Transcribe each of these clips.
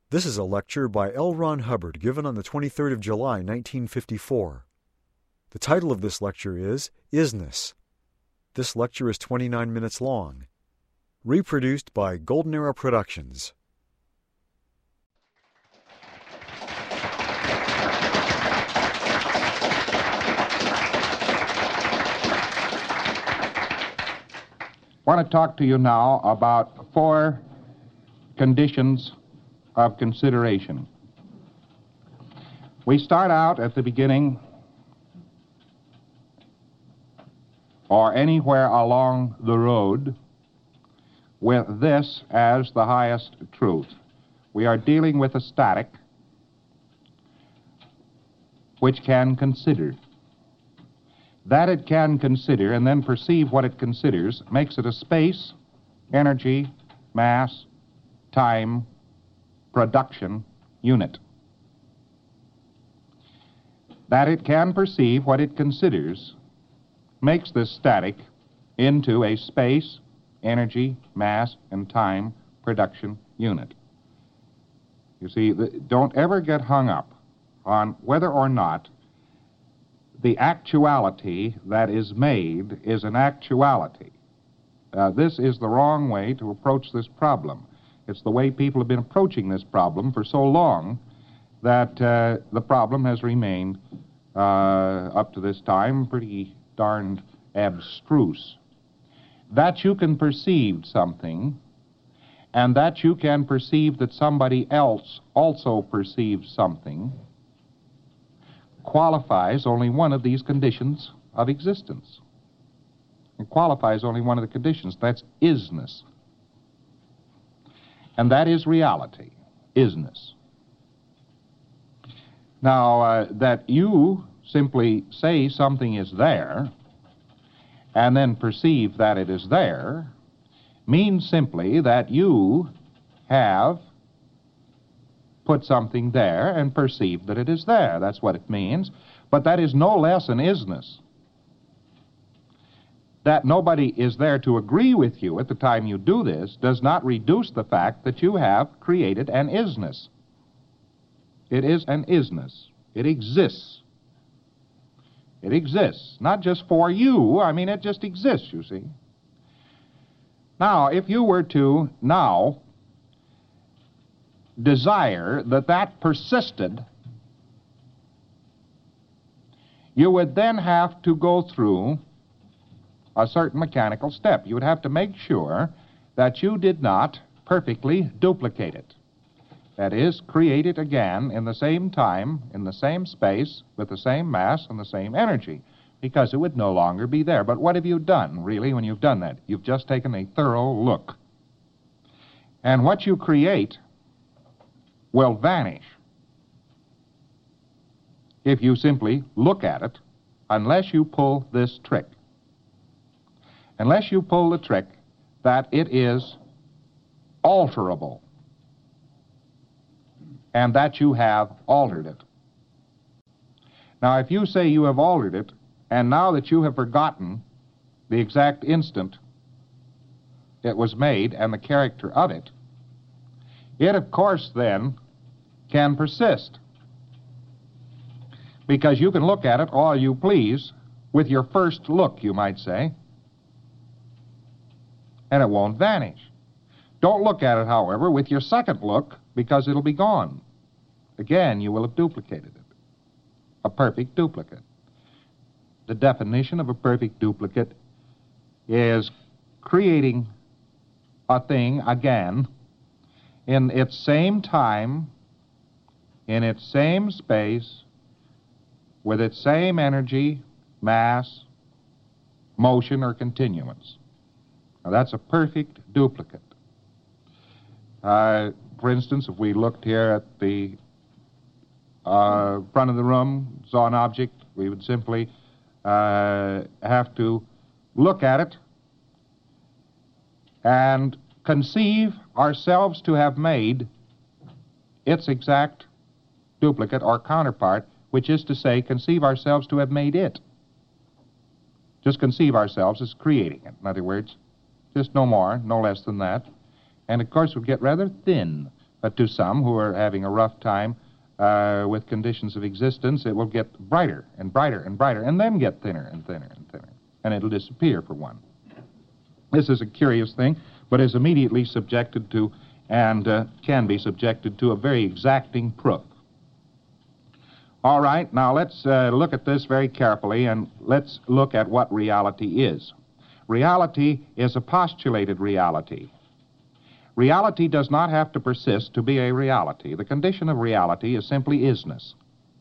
This is a lecture by L. Ron Hubbard given on the 23rd of July, 1954. The title of this lecture is Isness. This lecture is 29 minutes long. Reproduced by Golden Era Productions. I want to talk to you now about 4 conditions of consideration. We start out at the beginning or anywhere along the road with this as the highest truth. We are dealing with a static which can consider. That it can consider and then perceive what it considers makes it a space, energy, mass, time, production unit. That it can perceive what it considers makes this static into a space, energy, mass, and time production unit. You see, don't ever get hung up on whether or not the actuality that is made is an actuality. This is the wrong way to approach this problem. It's the way people have been approaching this problem for so long that the problem has remained, up to this time, pretty darned abstruse. That you can perceive something, and that you can perceive that somebody else also perceives something, qualifies only one of these conditions of existence. It qualifies only one of the conditions. That's isness. And that is reality, isness. Now, that you simply say something is there and then perceive that it is there means simply that you have put something there and perceive that it is there. That's what it means. But that is no less an isness. That nobody is there to agree with you at the time you do this does not reduce the fact that you have created an isness. It is an isness. It exists. It exists. Not just for you. I mean, it just exists, you see. Now, if you were to now desire that persisted, you would then have to go through a certain mechanical step. You would have to make sure that you did not perfectly duplicate it. That is, create it again in the same time, in the same space, with the same mass and the same energy, because it would no longer be there. But what have you done, really, when you've done that? You've just taken a thorough look. And what you create will vanish if you simply look at it, unless you pull this trick. Unless you pull the trick that it is alterable and that you have altered it. Now, if you say you have altered it, and now that you have forgotten the exact instant it was made and the character of it, it, of course, then can persist. Because you can look at it all you please with your first look, you might say, and it won't vanish. Don't look at it, however, with your second look, because it'll be gone. Again, you will have duplicated it. A perfect duplicate. The definition of a perfect duplicate is creating a thing again in its same time, in its same space, with its same energy, mass, motion, or continuance. Now, that's a perfect duplicate. For instance, if we looked here at the front of the room, saw an object, we would simply have to look at it and conceive ourselves to have made its exact duplicate or counterpart, which is to say, conceive ourselves to have made it. Just conceive ourselves as creating it. In other words, just no more, no less than that. And of course, we'll get rather thin But to some who are having a rough time with conditions of existence, it will get brighter and brighter and brighter, and then get thinner and thinner and thinner, and it'll disappear for one. This is a curious thing, but is immediately subjected to, and can be subjected to, a very exacting proof. All right, now let's look at this very carefully, and let's look at what reality is. Reality is a postulated reality. Reality does not have to persist to be a reality. The condition of reality is simply isness.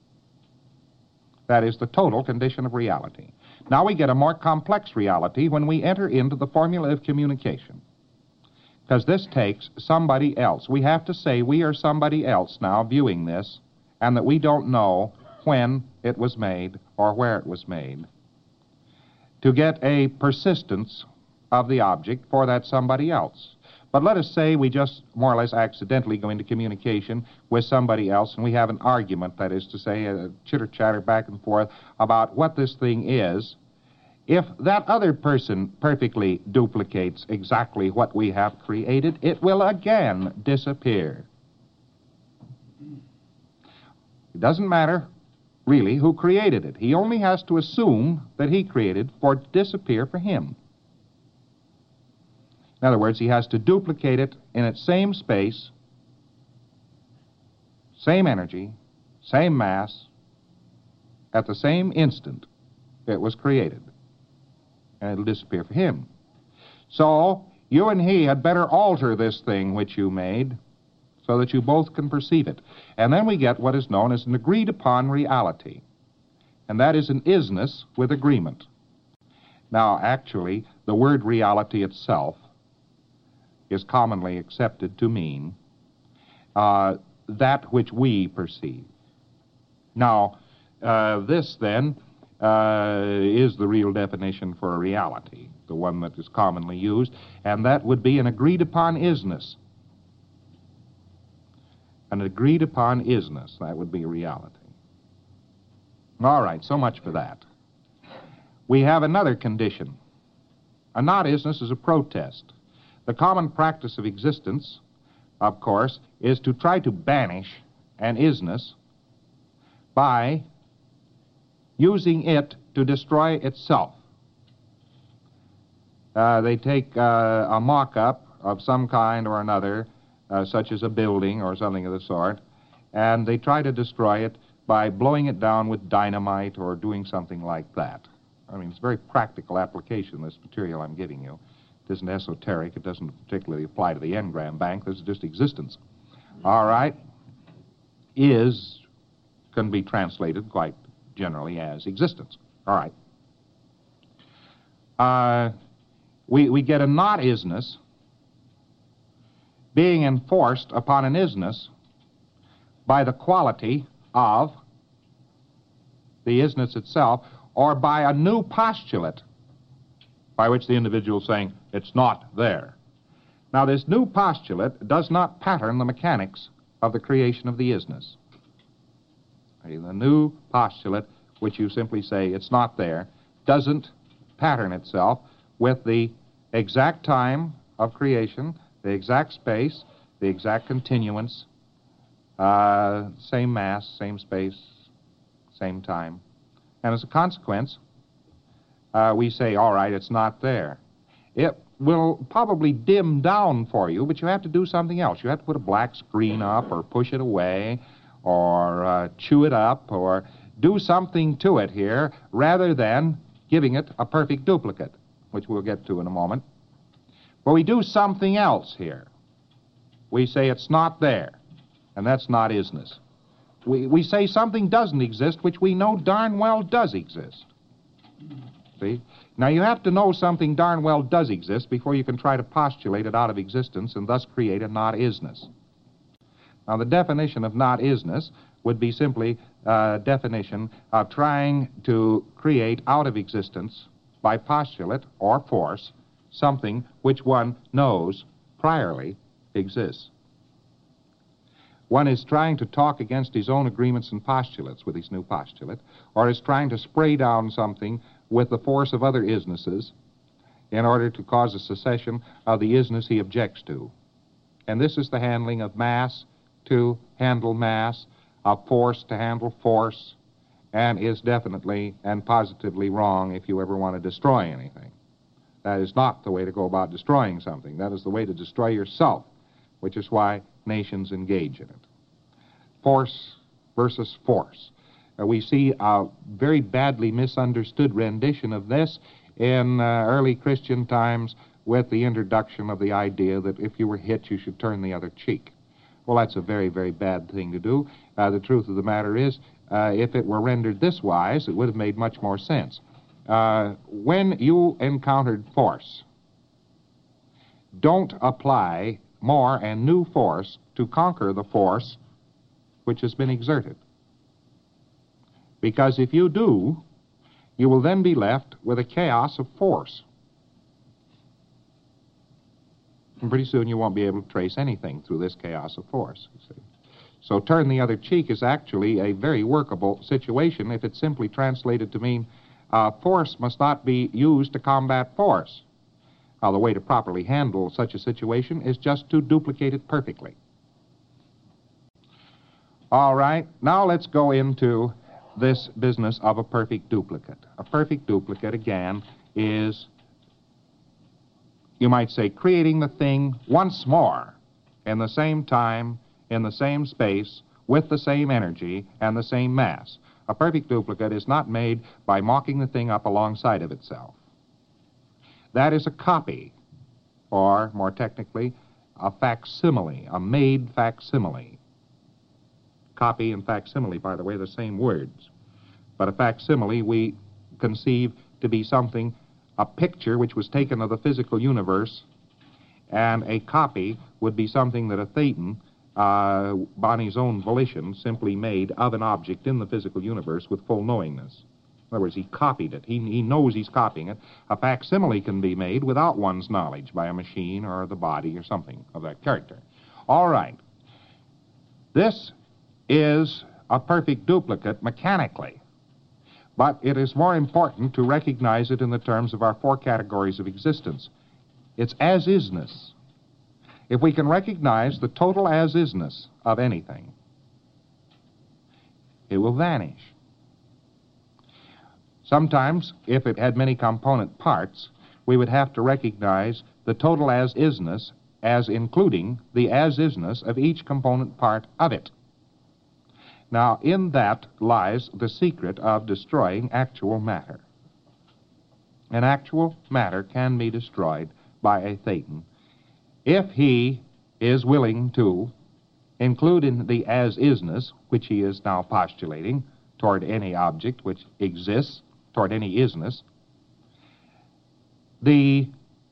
That is the total condition of reality. Now we get a more complex reality when we enter into the formula of communication, because this takes somebody else. We have to say we are somebody else now viewing this, and that we don't know when it was made or where it was made, to get a persistence of the object for that somebody else. But let us say we just more or less accidentally go into communication with somebody else, and we have an argument, that is to say, a chitter-chatter back and forth about what this thing is. If that other person perfectly duplicates exactly what we have created, it will again disappear. It doesn't matter, really, who created it. He only has to assume that he created for it to disappear for him. In other words, he has to duplicate it in its same space, same energy, same mass, at the same instant it was created, and it'll disappear for him. So, you and he had better alter this thing which you made so that you both can perceive it. And then we get what is known as an agreed-upon reality, and that is an isness with agreement. Now, actually, the word reality itself is commonly accepted to mean that which we perceive. Now, this, then, is the real definition for a reality, the one that is commonly used, and that would be an agreed-upon isness. An agreed-upon isness, that would be reality. All right, so much for that. We have another condition. A not-isness is a protest. The common practice of existence, of course, is to try to banish an isness by using it to destroy itself. They take a mock-up of some kind or another, such as a building or something of the sort, and they try to destroy it by blowing it down with dynamite or doing something like that. I mean, it's a very practical application, this material I'm giving you. It isn't esoteric. It doesn't particularly apply to the Engram Bank. This is just existence. All right. Is can be translated quite generally as existence. All right. We get a not-isness being enforced upon an isness by the quality of the isness itself, or by a new postulate by which the individual is saying, it's not there. Now, this new postulate does not pattern the mechanics of the creation of the isness. The new postulate, which you simply say, it's not there, doesn't pattern itself with the exact time of creation, the exact space, the exact continuance, same mass, same space, same time. And as a consequence, we say, all right, it's not there. It will probably dim down for you, but you have to do something else. You have to put a black screen up, or push it away, or chew it up, or do something to it here, rather than giving it a perfect duplicate, which we'll get to in a moment. But we do something else here. We say it's not there, and that's not isness. We say something doesn't exist, which we know darn well does exist. See? Now, you have to know something darn well does exist before you can try to postulate it out of existence and thus create a not-isness. Now, the definition of not-isness would be simply a definition of trying to create out of existence by postulate or force something which one knows priorly exists. One is trying to talk against his own agreements and postulates with his new postulate, or is trying to spray down something with the force of other isnesses in order to cause a cessation of the isness he objects to. And this is the handling of mass to handle mass, of force to handle force, and is definitely and positively wrong if you ever want to destroy anything. That is not the way to go about destroying something. That is the way to destroy yourself, which is why nations engage in it. Force versus force. We see a very badly misunderstood rendition of this in early Christian times with the introduction of the idea that if you were hit, you should turn the other cheek. Well, that's a very, very bad thing to do. The truth of the matter is, if it were rendered this wise, it would have made much more sense. When you encountered force, don't apply more and new force to conquer the force which has been exerted. Because if you do, you will then be left with a chaos of force. And pretty soon you won't be able to trace anything through this chaos of force, you see. So turn the other cheek is actually a very workable situation if it's simply translated to mean force must not be used to combat force. Now, the way to properly handle such a situation is just to duplicate it perfectly. All right, now let's go into this business of a perfect duplicate. A perfect duplicate, again, is, you might say, creating the thing once more in the same time, in the same space, with the same energy and the same mass. A perfect duplicate is not made by mocking the thing up alongside of itself. That is a copy, or, more technically, a facsimile, a made facsimile. Copy and facsimile, by the way, are the same words. But a facsimile we conceive to be something, a picture which was taken of the physical universe, and a copy would be something that a thetan, on his own volition, simply made of an object in the physical universe with full knowingness. In other words, he copied it. He knows he's copying it. A facsimile can be made without one's knowledge by a machine or the body or something of that character. All right. This is a perfect duplicate mechanically, but it is more important to recognize it in the terms of our four categories of existence. It's as-isness. If we can recognize the total as-isness of anything, it will vanish. Sometimes, if it had many component parts, we would have to recognize the total as-isness as including the as-isness of each component part of it. Now, in that lies the secret of destroying actual matter. And actual matter can be destroyed by a thetan if he is willing to include in the as-isness, which he is now postulating, toward any object which exists, toward any isness, the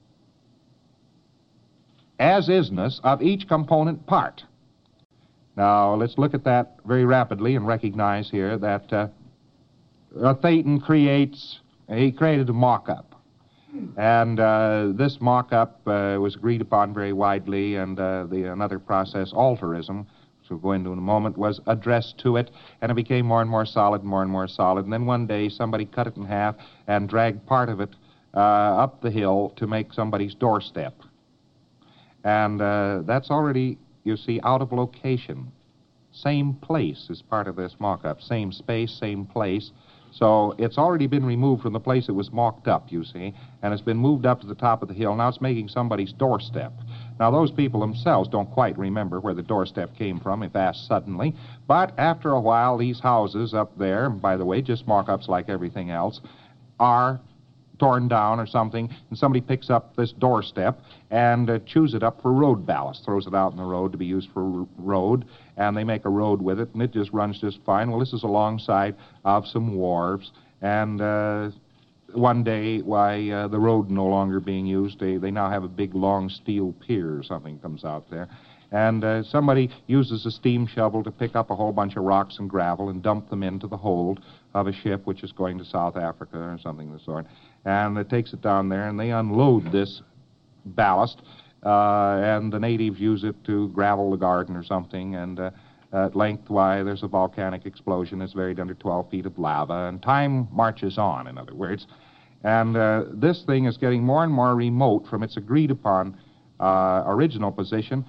as-isness of each component part. Now, let's look at that very rapidly and recognize here that a thetan created a mock-up. And this mock-up was agreed upon very widely, and another process, alterism, which we'll go into in a moment, was addressed to it, and it became more and more solid, more and more solid. And then one day somebody cut it in half and dragged part of it up the hill to make somebody's doorstep. And that's already, you see, out of location. Same place is part of this mock-up. Same space, same place. So it's already been removed from the place it was mocked up, you see, and it's been moved up to the top of the hill. Now it's making somebody's doorstep. Now those people themselves don't quite remember where the doorstep came from if asked suddenly, but after a while these houses up there, by the way, just mock-ups like everything else, are torn down or something, and somebody picks up this doorstep and chews it up for road ballast, throws it out in the road to be used for road, and they make a road with it, and it just runs just fine. Well, this is alongside of some wharves, and one day, the road no longer being used, they now have a big, long steel pier or something comes out there, and somebody uses a steam shovel to pick up a whole bunch of rocks and gravel and dump them into the hold of a ship which is going to South Africa or something of the sort. And it takes it down there, and they unload this ballast, and the natives use it to gravel the garden or something, and at length, there's a volcanic explosion. It's buried under 12 feet of lava, and time marches on, in other words. And this thing is getting more and more remote from its agreed-upon original position.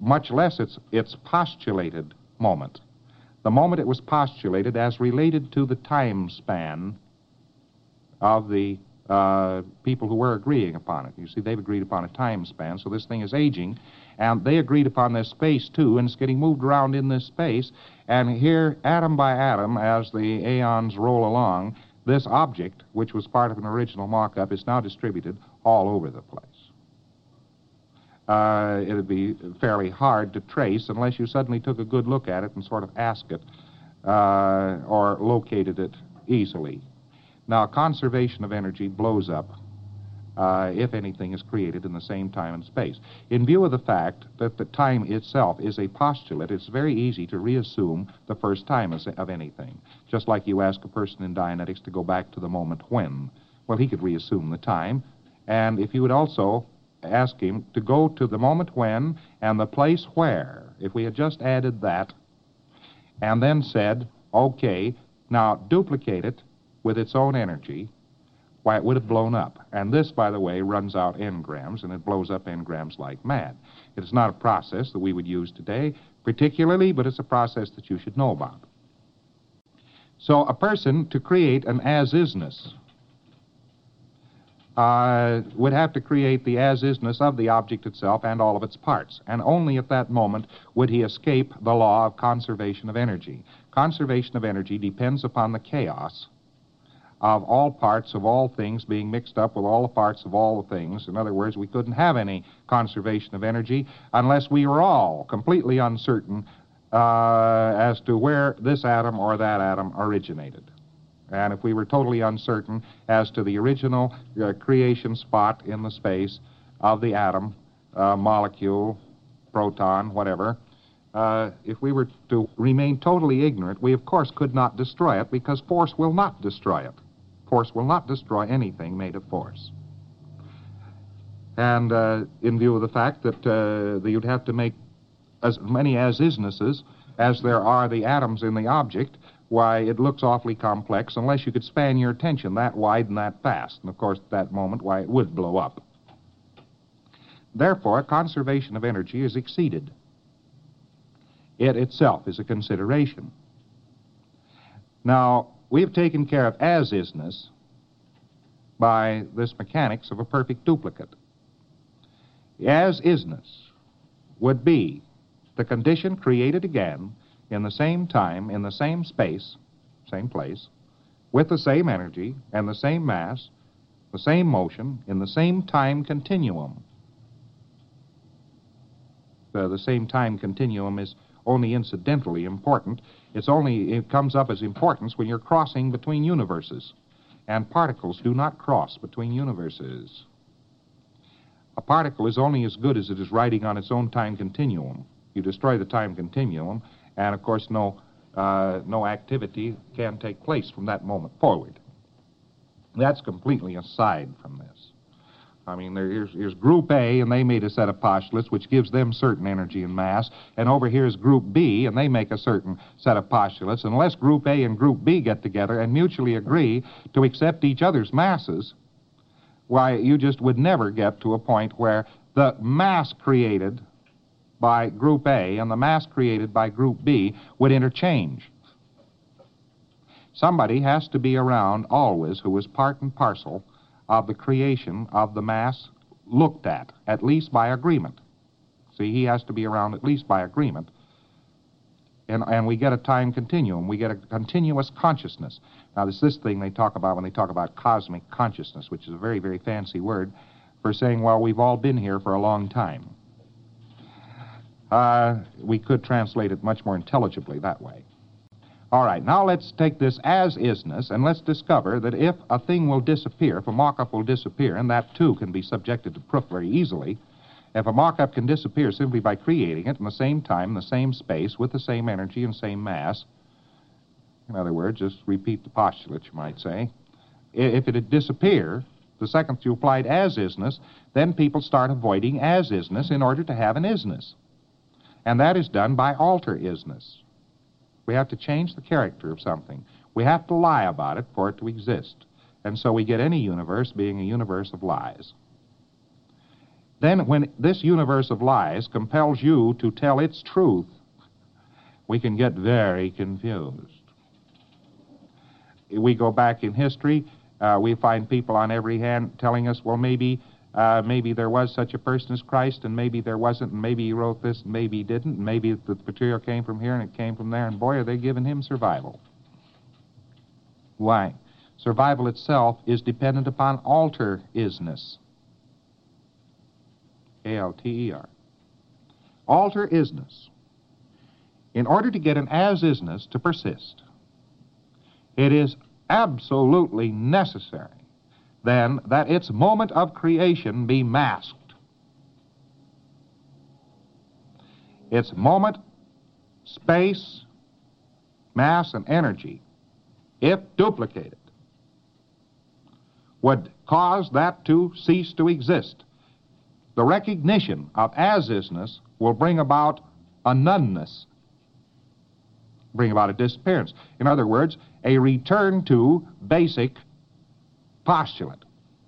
much less its postulated moment. The moment it was postulated as related to the time span of the people who were agreeing upon it. You see, they've agreed upon a time span, so this thing is aging, and they agreed upon this space too, and it's getting moved around in this space, and here, atom by atom, as the aeons roll along, this object, which was part of an original mock-up, is now distributed all over the place. It would be fairly hard to trace unless you suddenly took a good look at it and sort of asked it or located it easily. Now, conservation of energy blows up if anything is created in the same time and space. In view of the fact that the time itself is a postulate, it's very easy to reassume the first time of anything. Just like you ask a person in Dianetics to go back to the moment when. Well, he could reassume the time. And if you would also ask him to go to the moment when and the place where, if we had just added that, and then said, okay, now duplicate it with its own energy, why, it would have blown up. And this, by the way, runs out engrams, and it blows up engrams like mad. It is not a process that we would use today, particularly, but it's a process that you should know about. So a person, to create an as-isness, would have to create the as-isness of the object itself and all of its parts. And only at that moment would he escape the law of conservation of energy. Conservation of energy depends upon the chaos of all parts of all things being mixed up with all the parts of all the things. In other words, we couldn't have any conservation of energy unless we were all completely uncertain as to where this atom or that atom originated. And if we were totally uncertain as to the original creation spot in the space of the atom, molecule, proton, whatever, if we were to remain totally ignorant, we of course could not destroy it, because force will not destroy it. Force will not destroy anything made of force. And in view of the fact that you'd have to make as many as-isnesses as there are the atoms in the object, why, it looks awfully complex unless you could span your attention that wide and that fast. And of course, at that moment, why, it would blow up. Therefore, conservation of energy is exceeded. It itself is a consideration. Now, we've taken care of as-isness by this mechanics of a perfect duplicate. As-isness would be the condition created again in the same time, in the same space, same place, with the same energy and the same mass, the same motion, in the same time continuum. The same time continuum is only incidentally important. It comes up as importance when you're crossing between universes. And particles do not cross between universes. A particle is only as good as it is riding on its own time continuum. You destroy the time continuum, and of course no activity can take place from that moment forward. That's completely aside from this. I mean, here's Group A, and they made a set of postulates which gives them certain energy and mass, and over here is Group B, and they make a certain set of postulates. Unless Group A and Group B get together and mutually agree to accept each other's masses, why, you just would never get to a point where the mass created by Group A and the mass created by Group B would interchange. Somebody has to be around always who is part and parcel of the creation of the mass looked at least by agreement. See, he has to be around at least by agreement. And we get a time continuum. We get a continuous consciousness. Now, this thing they talk about when they talk about cosmic consciousness, which is a very, very fancy word for saying, well, we've all been here for a long time. We could translate it much more intelligibly that way. All right, now let's take this as-isness, and let's discover that if a thing will disappear, if a mock-up will disappear, and that too can be subjected to proof very easily, if a mock-up can disappear simply by creating it in the same time, in the same space, with the same energy and same mass, in other words, just repeat the postulate, you might say, if it had disappeared, the second you applied as-isness, then people start avoiding as-isness in order to have an isness. And that is done by alter-isness. We have to change the character of something. We have to lie about it for it to exist. And so we get any universe being a universe of lies. then when this universe of lies compels you to tell its truth, we can get very confused. We go back in history, we find people on every hand telling us, well, maybe there was such a person as Christ, and maybe there wasn't, and maybe he wrote this, and maybe he didn't, and maybe the material came from here and it came from there, and boy, are they giving him survival. Why? Survival itself is dependent upon alter-isness. A-L-T-E-R. Alter-isness. In order to get an as-isness to persist, it is absolutely necessary, then, that its moment of creation be masked. Its moment, space, mass, and energy, if duplicated, would cause that to cease to exist. The recognition of as-isness will bring about a noneness, bring about a disappearance. In other words, a return to basic postulate.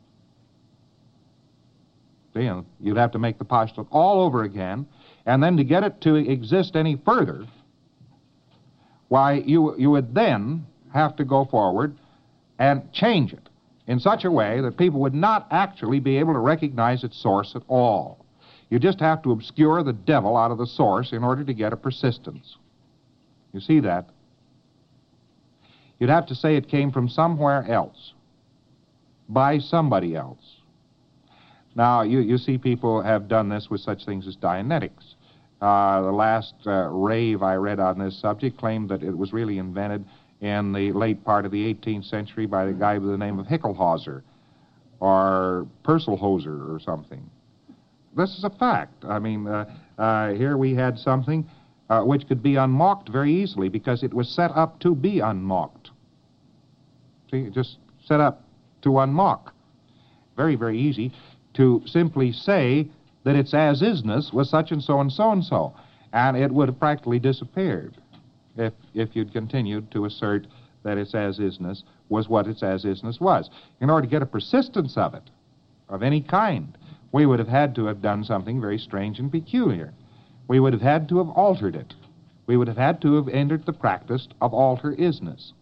See, you'd have to make the postulate all over again, and then to get it to exist any further, why, you would then have to go forward and change it in such a way that people would not actually be able to recognize its source at all. You just have to obscure the devil out of the source in order to get a persistence. You see that? You'd have to say it came from somewhere else, by somebody else. Now, you see people have done this with such things as Dianetics. The last rave I read on this subject claimed that it was really invented in the late part of the 18th century by the guy by the name of Hickelhauser or Perselhauser or something. This is a fact. I mean, here we had something which could be unmocked very easily because it was set up to be unmocked. See, just set up to unmock. Very, very easy to simply say that its as-isness was such and so and so and so, and it would have practically disappeared if you'd continued to assert that its as-isness was what its as-isness was. In order to get a persistence of it, of any kind, we would have had to have done something very strange and peculiar. We would have had to have altered it. We would have had to have entered the practice of alter-isness.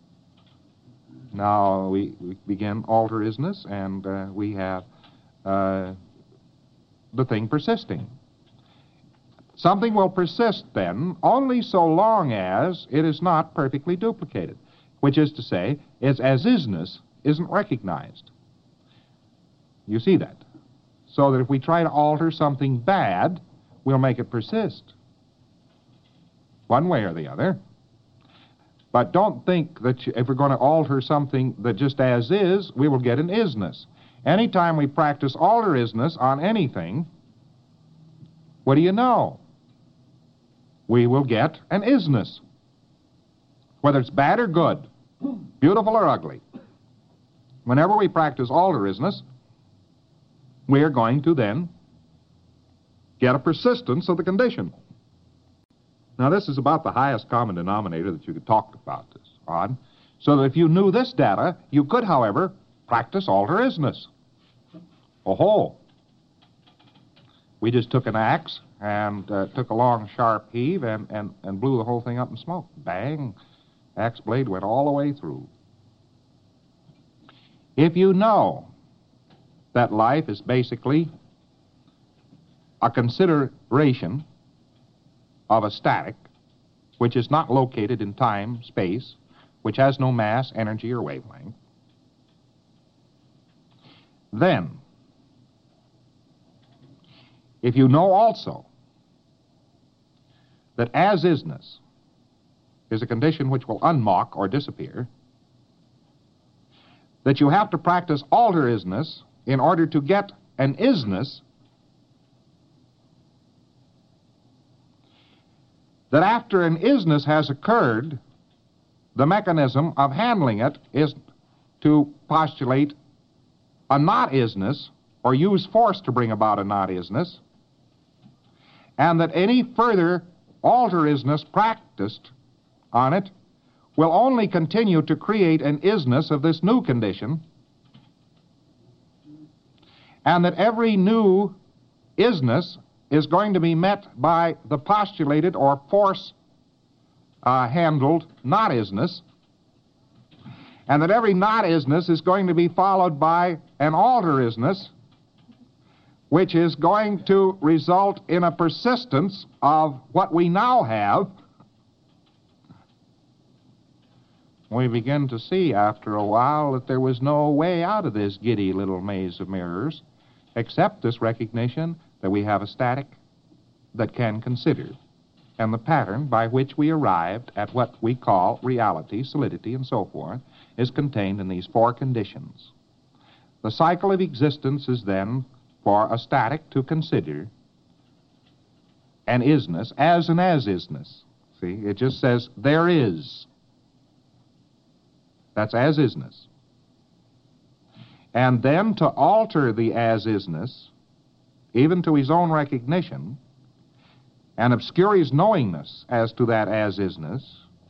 Now we begin alter-isness, and we have the thing persisting. Something will persist, then, only so long as it is not perfectly duplicated, which is to say, its as-isness isn't recognized. You see that? So that if we try to alter something bad, we'll make it persist, one way or the other. But don't think that if we're going to alter something that just as is, we will get an isness. Anytime we practice alter-isness on anything, what do you know? We will get an isness, whether it's bad or good, beautiful or ugly. Whenever we practice alter-isness, we are going to then get a persistence of the condition. Now, this is about the highest common denominator that you could talk about this on, so that if you knew this data, you could, however, practice alter-isness. Oh-ho! We just took an axe and took a long, sharp heave and blew the whole thing up in smoke. Bang! Axe blade went all the way through. If you know that life is basically a consideration of a static, which is not located in time, space, which has no mass, energy, or wavelength, then, if you know also that as-isness is a condition which will unmock or disappear, that you have to practice alter-isness in order to get an isness, that after an isness has occurred, the mechanism of handling it is to postulate a not-isness or use force to bring about a not-isness, and that any further alter-isness practiced on it will only continue to create an isness of this new condition, and that every new isness is going to be met by the postulated or force-handled not-isness, and that every not-isness is going to be followed by an alter-isness, which is going to result in a persistence of what we now have. We begin to see after a while that there was no way out of this giddy little maze of mirrors except this recognition that we have a static that can consider, and the pattern by which we arrived at what we call reality, solidity, and so forth, is contained in these four conditions. The cycle of existence is then for a static to consider an isness as an as-isness. See, it just says there is. That's as-isness. And then to alter the as-isness, even to his own recognition, and obscure his knowingness as to that as-isness,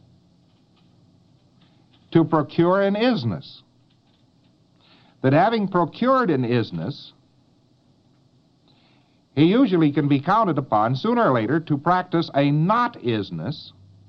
to procure an isness. That having procured an isness, he usually can be counted upon sooner or later to practice a not-isness,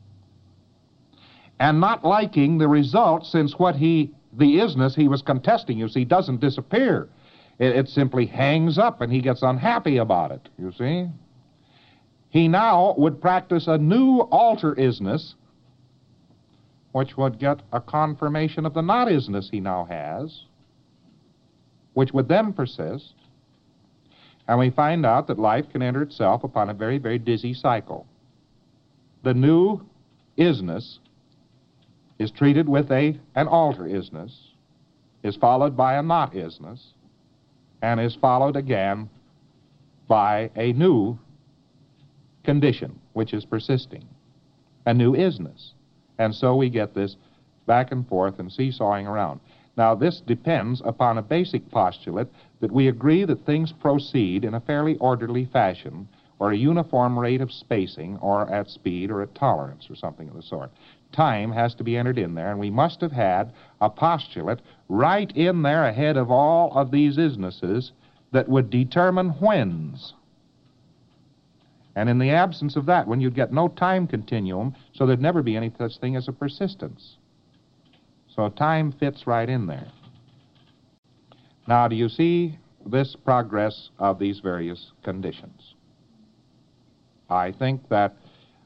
and not liking the result, since the isness he was contesting, you see, doesn't disappear. It simply hangs up and he gets unhappy about it, you see. He now would practice a new alter-isness, which would get a confirmation of the not-isness he now has, which would then persist. And we find out that life can enter itself upon a very, very dizzy cycle. The new isness is treated with an alter-isness, is followed by a not-isness, and is followed again by a new condition, which is persisting, a new isness. And so we get this back and forth and seesawing around. Now, this depends upon a basic postulate that we agree that things proceed in a fairly orderly fashion, or a uniform rate of spacing, or at speed, or at tolerance, or something of the sort. Time has to be entered in there, and we must have had a postulate right in there ahead of all of these isnesses that would determine whens. And in the absence of that, when you'd get no time continuum, so there'd never be any such thing as a persistence. So time fits right in there. Now, do you see this progress of these various conditions? I think that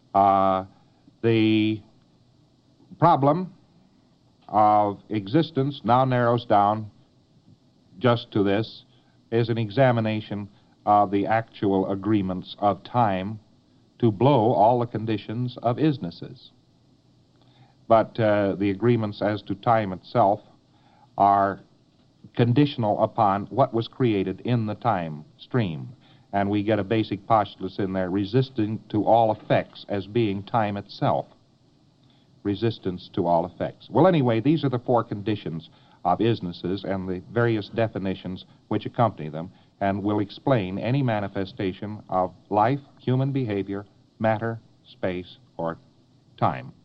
the problem of existence now narrows down just to this, is an examination of the actual agreements of time to blow all the conditions of isnesses. But the agreements as to time itself are conditional upon what was created in the time stream. And we get a basic postulate in there, resisting to all effects as being time itself. Resistance to all effects. Well, anyway, these are the four conditions of isnesses and the various definitions which accompany them, and will explain any manifestation of life, human behavior, matter, space, or time.